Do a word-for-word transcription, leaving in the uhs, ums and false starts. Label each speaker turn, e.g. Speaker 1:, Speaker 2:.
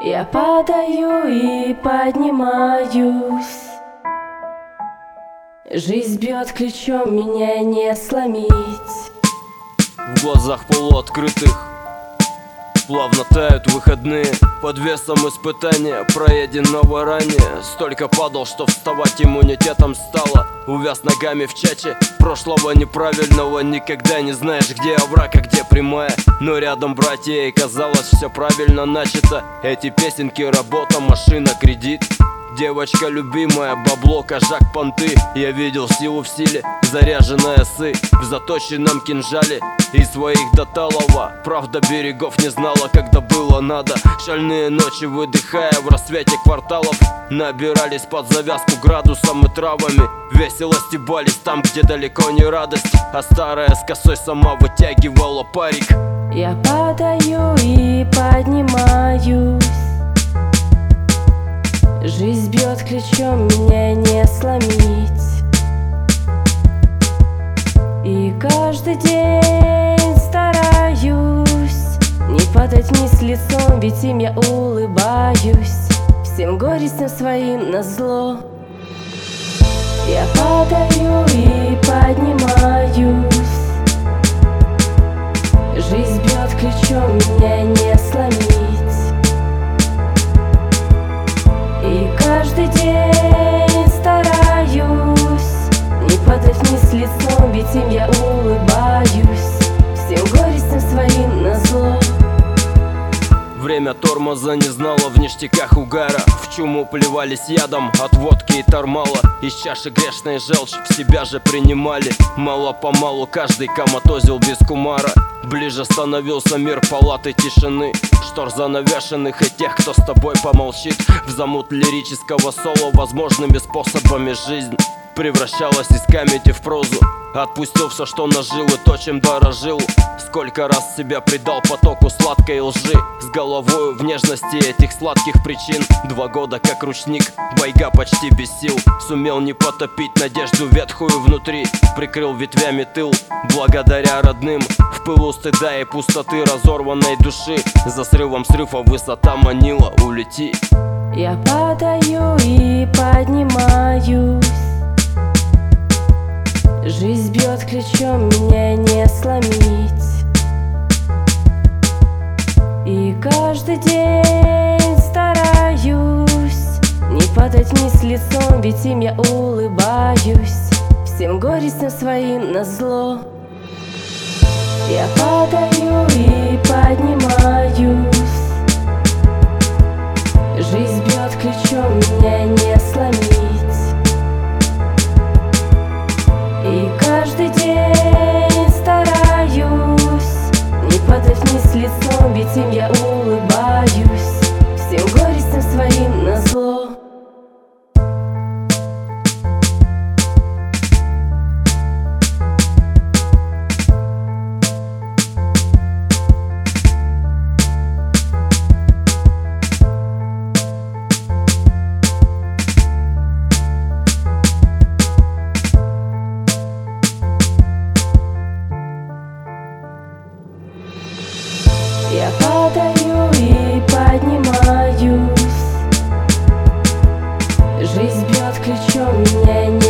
Speaker 1: Я падаю и поднимаюсь. Жизнь бьет ключом, меня не сломить.
Speaker 2: В глазах полуоткрытых плавно тают выходные. Под весом испытания, проеденного ранее. Столько падал, что вставать иммунитетом стало. Увяз ногами в чате прошлого неправильного. Никогда не знаешь, где овраг, а где прямая. Но рядом братья, и казалось, все правильно начато. Эти песенки, работа, машина, кредит. Девочка любимая, бабло, кожак, понты. Я видел силу в силе, заряженная сы в заточенном кинжале и своих до талого. Правда берегов не знала, когда было надо. Шальные ночи, выдыхая в рассвете кварталов, набирались под завязку градусом и травами. Весело стебались там, где далеко не радость, а старая с косой сама вытягивала парик.
Speaker 1: Я падаю и поднимаюсь. Жизнь бьет ключом, меня не сломить. И каждый день стараюсь не падать вниз лицом, ведь им я улыбаюсь. Всем горестям своим назло. Я падаю и поднимаюсь. Жизнь бьет ключом, меня не сломить. И каждый день стараюсь не падать вниз лицом, ведь им я улыбаюсь. Всем горестям своим назло.
Speaker 2: Время тормоза не знало в ништяках угара. В чуму плевались ядом от водки и тормала. Из чаши грешная желчь в себя же принимали. Мало-помалу каждый коматозил без кумара. Ближе становился мир палаты тишины, штор занавешенных и тех, кто с тобой помолчит. В замут лирического соло возможными способами жизнь превращалась из комедии в прозу. Отпустил все, что нажил, и то, чем дорожил. Сколько раз себя предал потоку сладкой лжи, с головою в нежности этих сладких причин. Два года как ручник, байга почти без сил. Сумел не потопить надежду ветхую внутри. Прикрыл ветвями тыл, благодаря родным. В пылу стыда и пустоты разорванной души, за срывом срыва высота манила, улети.
Speaker 1: Я падаю и поднимаюсь. Жизнь бьет ключом, меня не сломить. И каждый день стараюсь не падать вниз лицом, ведь им я улыбаюсь. Всем горестям своим назло. Я падаю и поднимаюсь. Жизнь бьет ключом, меня не сломить. И каждый день стараюсь не падать вниз лицом, ведь им я улыбаюсь. Всем горестям своим назло. Я падаю и поднимаюсь. Жизнь бьет ключом, меня не